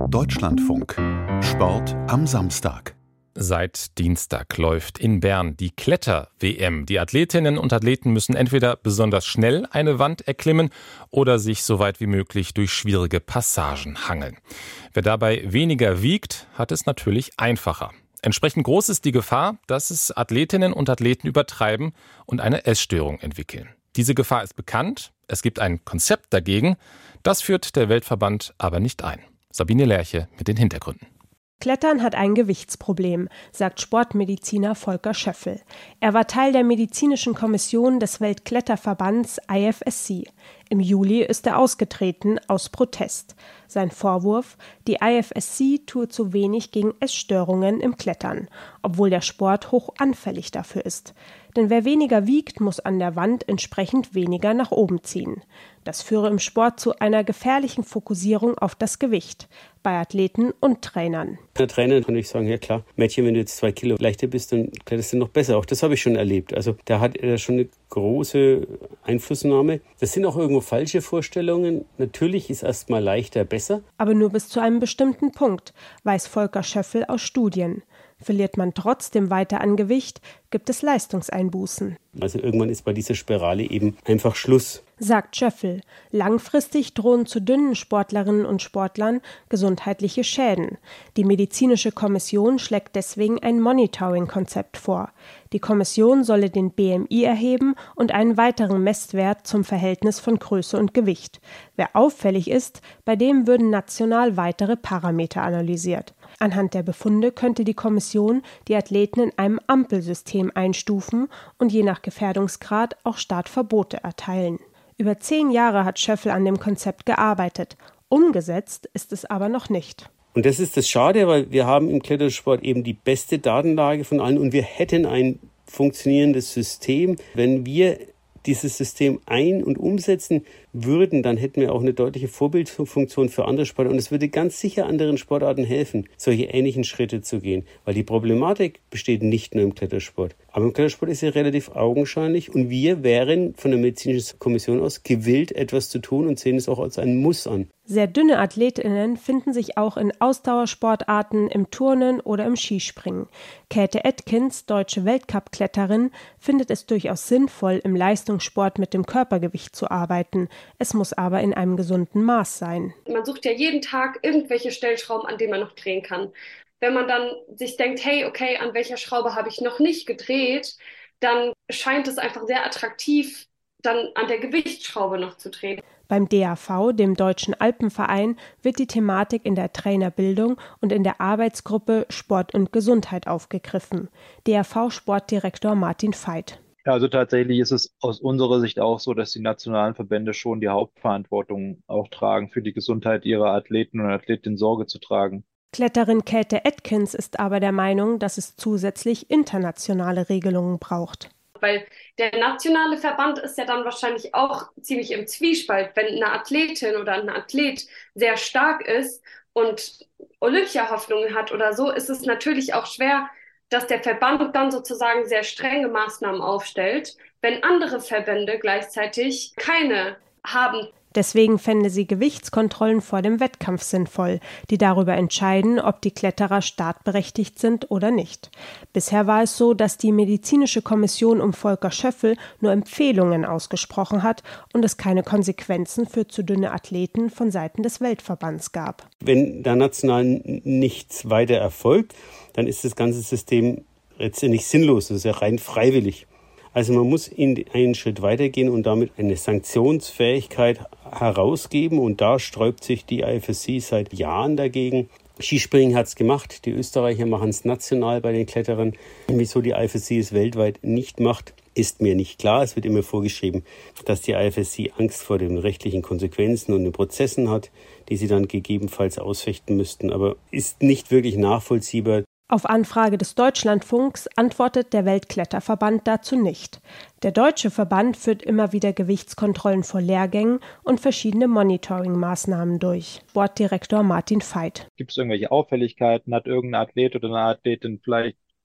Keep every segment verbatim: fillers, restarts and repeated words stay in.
Deutschlandfunk. Sport am Samstag. Seit Dienstag läuft in Bern die Kletter-W M. Die Athletinnen und Athleten müssen entweder besonders schnell eine Wand erklimmen oder sich so weit wie möglich durch schwierige Passagen hangeln. Wer dabei weniger wiegt, hat es natürlich einfacher. Entsprechend groß ist die Gefahr, dass es Athletinnen und Athleten übertreiben und eine Essstörung entwickeln. Diese Gefahr ist bekannt, es gibt ein Konzept dagegen, das führt der Weltverband aber nicht ein. Sabine Lerche mit den Hintergründen. Klettern hat ein Gewichtsproblem, sagt Sportmediziner Volker Schöffel. Er war Teil der medizinischen Kommission des Weltkletterverbands I F S C. Im Juli ist er ausgetreten aus Protest. Sein Vorwurf: Die I F S C tue zu wenig gegen Essstörungen im Klettern, obwohl der Sport hoch anfällig dafür ist. Denn wer weniger wiegt, muss an der Wand entsprechend weniger nach oben ziehen. Das führe im Sport zu einer gefährlichen Fokussierung auf das Gewicht, bei Athleten und Trainern. Der Trainer kann ich sagen, ja klar, Mädchen, wenn du jetzt zwei Kilo leichter bist, dann kletterst du noch besser. Auch das habe ich schon erlebt. Also da hat er schon eine große Einflussnahme. Das sind auch irgendwo falsche Vorstellungen. Natürlich ist erstmal leichter besser. Aber nur bis zu einem bestimmten Punkt, weiß Volker Schöffel aus Studien. Verliert man trotzdem weiter an Gewicht, gibt es Leistungseinbußen. Also irgendwann ist bei dieser Spirale eben einfach Schluss. Sagt Schöffel. Langfristig drohen zu dünnen Sportlerinnen und Sportlern gesundheitliche Schäden. Die medizinische Kommission schlägt deswegen ein Monitoring-Konzept vor. Die Kommission solle den B M I erheben und einen weiteren Messwert zum Verhältnis von Größe und Gewicht. Wer auffällig ist, bei dem würden national weitere Parameter analysiert. Anhand der Befunde könnte die Kommission die Athleten in einem Ampelsystem einstufen und je nach Gefährdungsgrad auch Startverbote erteilen. Über zehn Jahre hat Schöffel an dem Konzept gearbeitet. Umgesetzt ist es aber noch nicht. Und das ist das Schade, weil wir haben im Klettersport eben die beste Datenlage von allen und wir hätten ein funktionierendes System. Wenn wir dieses System ein- und umsetzen würden, dann hätten wir auch eine deutliche Vorbildfunktion für andere Sportarten. Und es würde ganz sicher anderen Sportarten helfen, solche ähnlichen Schritte zu gehen. Weil die Problematik besteht nicht nur im Klettersport. Aber im Klettersport ist sie relativ augenscheinlich. Und wir wären von der medizinischen Kommission aus gewillt, etwas zu tun und sehen es auch als ein Muss an. Sehr dünne AthletInnen finden sich auch in Ausdauersportarten, im Turnen oder im Skispringen. Käthe Atkins, deutsche Weltcup-Kletterin, findet es durchaus sinnvoll, im Leistungssport mit dem Körpergewicht zu arbeiten. Es muss aber in einem gesunden Maß sein. Man sucht ja jeden Tag irgendwelche Stellschrauben, an denen man noch drehen kann. Wenn man dann sich denkt, hey, okay, an welcher Schraube habe ich noch nicht gedreht, dann scheint es einfach sehr attraktiv, dann an der Gewichtsschraube noch zu drehen. Beim D A V, dem Deutschen Alpenverein, wird die Thematik in der Trainerbildung und in der Arbeitsgruppe Sport und Gesundheit aufgegriffen. D A V-Sportdirektor Martin Veit. Ja, also tatsächlich ist es aus unserer Sicht auch so, dass die nationalen Verbände schon die Hauptverantwortung auch tragen, für die Gesundheit ihrer Athleten und Athletinnen Sorge zu tragen. Kletterin Käthe Atkins ist aber der Meinung, dass es zusätzlich internationale Regelungen braucht. Weil der nationale Verband ist ja dann wahrscheinlich auch ziemlich im Zwiespalt. Wenn eine Athletin oder ein Athlet sehr stark ist und Olympiahoffnungen hat oder so, ist es natürlich auch schwer, dass der Verband dann sozusagen sehr strenge Maßnahmen aufstellt, wenn andere Verbände gleichzeitig keine haben. Deswegen fände sie Gewichtskontrollen vor dem Wettkampf sinnvoll, die darüber entscheiden, ob die Kletterer startberechtigt sind oder nicht. Bisher war es so, dass die medizinische Kommission um Volker Schöffel nur Empfehlungen ausgesprochen hat und es keine Konsequenzen für zu dünne Athleten von Seiten des Weltverbands gab. Wenn da national nichts weiter erfolgt, dann ist das ganze System letztendlich sinnlos. Das ist ja rein freiwillig. Also man muss in einen Schritt weitergehen und damit eine Sanktionsfähigkeit herausgeben. Und da sträubt sich die I F S C seit Jahren dagegen. Skispringen hat es gemacht. Die Österreicher machen es national bei den Kletterern. Wieso die I F S C es weltweit nicht macht, ist mir nicht klar. Es wird immer vorgeschrieben, dass die I F S C Angst vor den rechtlichen Konsequenzen und den Prozessen hat, die sie dann gegebenenfalls ausfechten müssten. Aber ist nicht wirklich nachvollziehbar. Auf Anfrage des Deutschlandfunks antwortet der Weltkletterverband dazu nicht. Der deutsche Verband führt immer wieder Gewichtskontrollen vor Lehrgängen und verschiedene Monitoring-Maßnahmen durch. Sportdirektor Martin Veit. Gibt es irgendwelche Auffälligkeiten? Hat irgendein Athlet oder eine Athletin vielleicht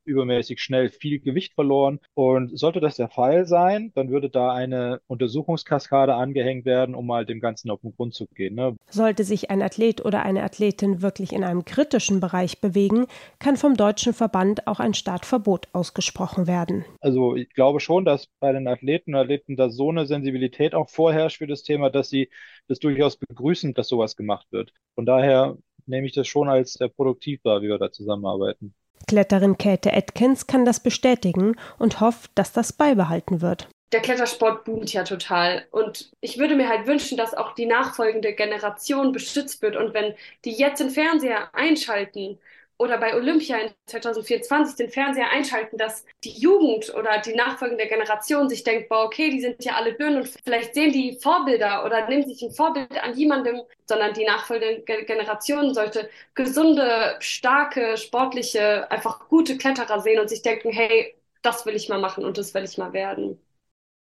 übermäßig schnell viel Gewicht verloren. Und sollte das der Fall sein, dann würde da eine Untersuchungskaskade angehängt werden, um mal dem Ganzen auf den Grund zu gehen. Ne? Sollte sich ein Athlet oder eine Athletin wirklich in einem kritischen Bereich bewegen, kann vom Deutschen Verband auch ein Startverbot ausgesprochen werden. Also ich glaube schon, dass bei den Athleten und Athleten da so eine Sensibilität auch vorherrscht für das Thema, dass sie das durchaus begrüßen, dass sowas gemacht wird. Von daher nehme ich das schon als sehr produktiv wahr, wie wir da zusammenarbeiten. Kletterin Käthe Atkins kann das bestätigen und hofft, dass das beibehalten wird. Der Klettersport boomt ja total und ich würde mir halt wünschen, dass auch die nachfolgende Generation beschützt wird und wenn die jetzt den Fernseher einschalten oder bei Olympia in zwanzig vierundzwanzig den Fernseher einschalten, dass die Jugend oder die nachfolgende Generation sich denkt, boah, okay, die sind ja alle dünn und vielleicht sehen die Vorbilder oder nehmen sich ein Vorbild an jemandem, sondern die nachfolgende Generation sollte gesunde, starke, sportliche, einfach gute Kletterer sehen und sich denken, hey, das will ich mal machen und das will ich mal werden.